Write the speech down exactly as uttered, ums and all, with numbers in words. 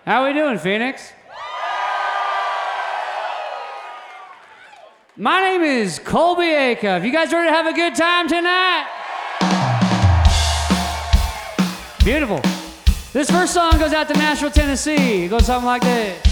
How we doing, Phoenix? My name is Colby Acuff. You guys ready to have a good time tonight? Beautiful. This first song goes out to Nashville, Tennessee. It goes something like this.